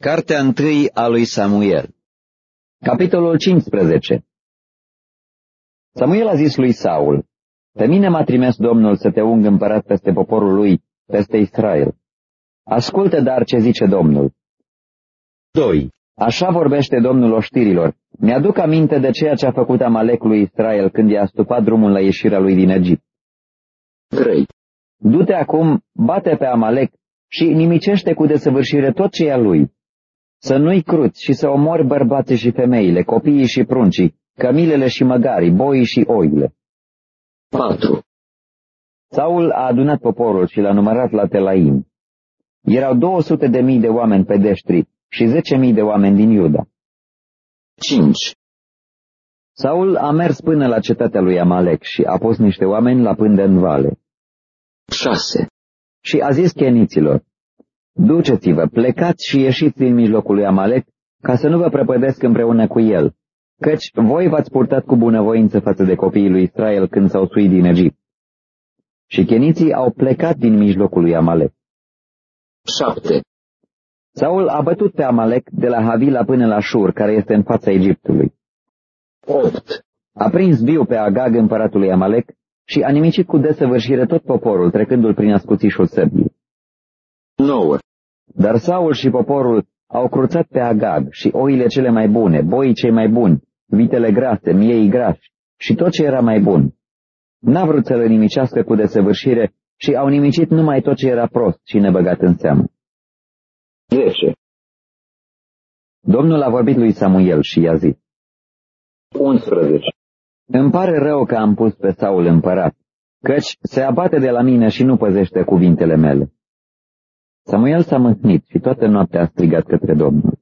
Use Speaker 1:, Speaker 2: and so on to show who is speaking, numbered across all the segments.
Speaker 1: Cartea 1 a lui Samuel. Capitolul 15. Samuel a zis lui Saul: Pe mine m-a trimis Domnul să te ung împărat peste poporul lui, peste Israel. Ascultă dar ce zice Domnul. 2. Așa vorbește Domnul oștirilor: Mi-aduc aminte de ceea ce a făcut Amalek lui Israel când i-a stupat drumul la ieșirea lui din Egipt. 3. Du-te acum, bate pe Amalek și nimicește cu desăvârșire tot ce e al lui. Să nu-i cruți și să omori bărbații și femeile, copiii și pruncii, cămilele și măgarii, boii și oile. 4. Saul a adunat poporul și l-a numărat la Telaim. Erau 200.000 de oameni pedeștri și 10.000 de oameni din Iuda. 5. Saul a mers până la cetatea lui Amalek și a pus niște oameni la pândă în vale. 6. Și a zis cheniților: Duceți-vă, plecați și ieșiți din mijlocul lui Amalek, ca să nu vă prăpădesc împreună cu el, căci voi v-ați purtat cu bunăvoință față de copiii lui Israel când s-au suit din Egipt. Și cheniții au plecat din mijlocul lui Amalek. 7. Saul a bătut pe Amalek de la Havila până la Shur, care este în fața Egiptului. 8. A prins viu pe Agag, împăratul lui Amalek, și a nimicit cu desăvârșire tot poporul, trecându-l prin ascuțișul săbii. 9. Dar Saul și poporul au cruțat pe Agag și oile cele mai bune, boii cei mai buni, vitele grase, miei grași și tot ce era mai bun. N-a vrut să le nimicească cu desăvârșire și au nimicit numai tot ce era prost și nebăgat în seamă. 10. Domnul a vorbit lui Samuel și i-a zis: 11. Îmi pare rău că am pus pe Saul împărat, căci se abate de la mine și nu păzește cuvintele mele. Samuel s-a mâhnit și toată noaptea a strigat către Domnul.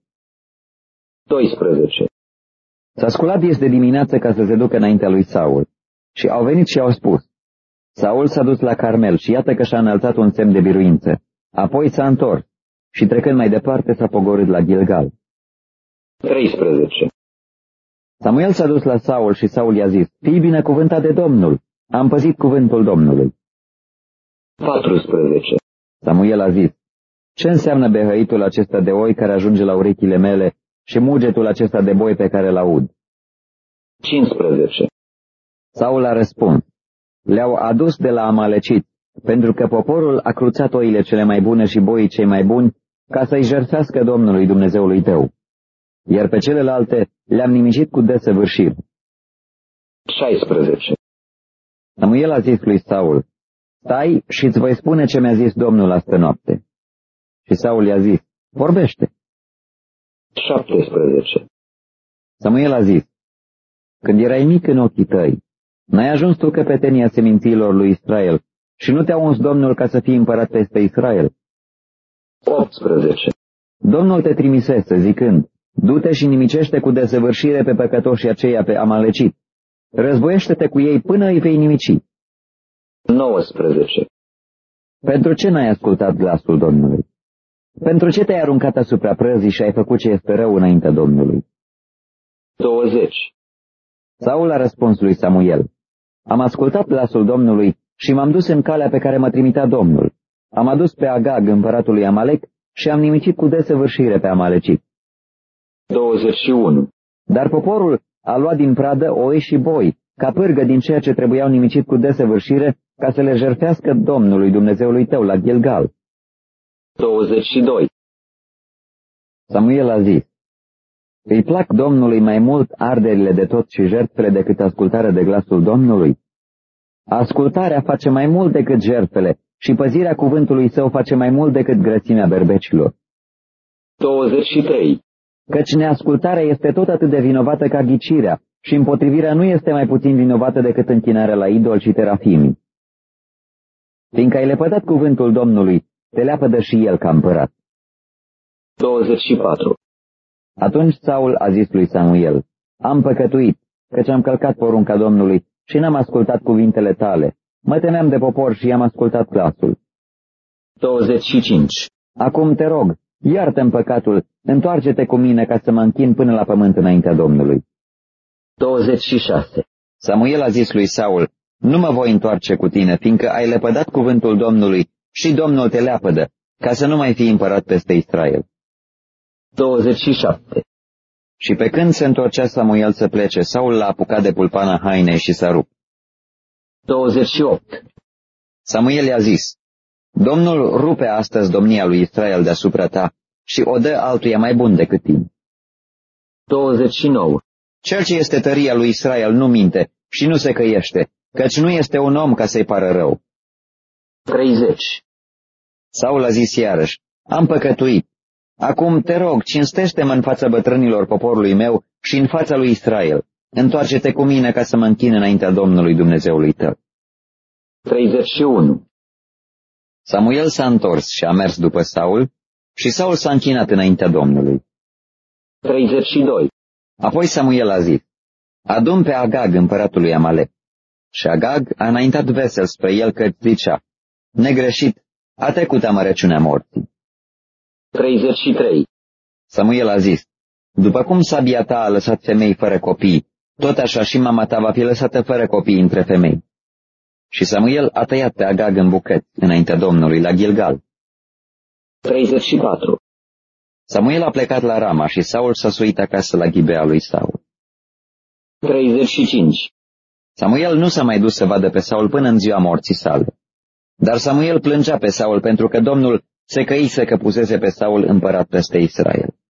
Speaker 1: 12. S-a sculat des de dimineață ca să se ducă înaintea lui Saul și au venit și au spus: Saul s-a dus la Carmel și iată că și-a înălțat un semn de biruință. Apoi s-a întors și trecând mai departe s-a pogorât la Gilgal. 13. Samuel s-a dus la Saul și Saul i-a zis: Fii binecuvântat de Domnul, am păzit cuvântul Domnului. 14. Samuel a zis: Ce înseamnă behăitul acesta de oi care ajunge la urechile mele și mugetul acesta de boi pe care îl aud? 15. Saul a răspuns: Le-au adus de la Amalecit, pentru că poporul a cruțat oile cele mai bune și boii cei mai buni, ca să-i jertfească Domnului Dumnezeului tău. Iar pe celelalte le-am nimicit cu desăvârșire. 16. Samuel a zis lui Saul: Stai și îți voi spune ce mi-a zis Domnul astă noapte. Și Saul i-a zis: Vorbește. 17. Samuel a zis: Când erai mic în ochii tăi, n-ai ajuns tu căpetenia semințiilor lui Israel și nu te-a uns Domnul ca să fii împărat peste Israel. 18. Domnul te trimisese zicând: Du-te și nimicește cu desăvârșire pe păcătoșii aceia pe Amalecit. Războiește-te cu ei până îi vei nimici. 19. Pentru ce n-ai ascultat glasul Domnului? Pentru ce te-ai aruncat asupra prăzii și ai făcut ce este rău înaintea Domnului? 20. Saul a răspuns lui Samuel: Am ascultat glasul Domnului și m-am dus în calea pe care mă trimitea Domnul. Am adus pe Agag, împăratul lui Amalek, și am nimicit cu desăvârșire pe Amalecit. 21. Dar poporul a luat din pradă oi și boi, ca pârgă din ceea ce trebuiau nimicit cu desăvârșire, ca să le jertfească Domnului Dumnezeului tău la Gilgal. 22. Samuel a zis: Îi plac Domnului mai mult arderile de tot și jertfele decât ascultarea de glasul Domnului? Ascultarea face mai mult decât jertfele și păzirea cuvântului său face mai mult decât grăsimea berbecilor. 23. Căci neascultarea este tot atât de vinovată ca ghicirea și împotrivirea nu este mai puțin vinovată decât închinarea la idol și terafimii. Fiindcă ai lepădat cuvântul Domnului, te leapădă și el ca împărat. 24. Atunci Saul a zis lui Samuel: Am păcătuit, căci am călcat porunca Domnului și n-am ascultat cuvintele tale. Mă temeam de popor și i-am ascultat glasul. 25. Acum te rog, iartă-mi păcatul, întoarce-te cu mine ca să mă închin până la pământ înaintea Domnului. 26. Samuel a zis lui Saul: Nu mă voi întoarce cu tine, fiindcă ai lepădat cuvântul Domnului și Domnul te leapădă, ca să nu mai fii împărat peste Israel.
Speaker 2: 27.
Speaker 1: Și pe când se întorcea Samuel să plece, Saul l-a apucat de pulpana hainei și s-a rupt.
Speaker 2: 28.
Speaker 1: Samuel i-a zis: Domnul rupe astăzi domnia lui Israel deasupra ta și o dă altuia mai bun decât tine.
Speaker 2: 29.
Speaker 1: Cel ce este tăria lui Israel nu minte și nu se căiește, căci nu este un om ca să-i pară rău.
Speaker 2: 30.
Speaker 1: Saul a zis iarăși: Am păcătuit. Acum te rog, cinstește-mă în fața bătrânilor poporului meu și în fața lui Israel. Întoarce-te cu mine ca să mă închin înaintea Domnului Dumnezeului tău.
Speaker 2: 31.
Speaker 1: Samuel s-a întors și a mers după Saul și Saul s-a închinat înaintea Domnului.
Speaker 2: 32.
Speaker 1: Apoi Samuel a zis: Adu-mi pe Agag, împăratul lui Amalek. Și Agag a înaintat vesel spre el că zicea: Negreșit, a trecut amărăciunea morții.
Speaker 2: 33.
Speaker 1: Samuel a zis: După cum sabia ta a lăsat femei fără copii, tot așa și mama ta va fi lăsată fără copii între femei. Și Samuel a tăiat pe Agag în bucăți înaintea Domnului la Gilgal.
Speaker 2: 34.
Speaker 1: Samuel a plecat la Rama și Saul s-a suit acasă la Ghibea lui Saul.
Speaker 2: 35.
Speaker 1: Samuel nu s-a mai dus să vadă pe Saul până în ziua morții sale. Dar Samuel plângea pe Saul pentru că Domnul se căise că pusese pe Saul împărat peste Israel.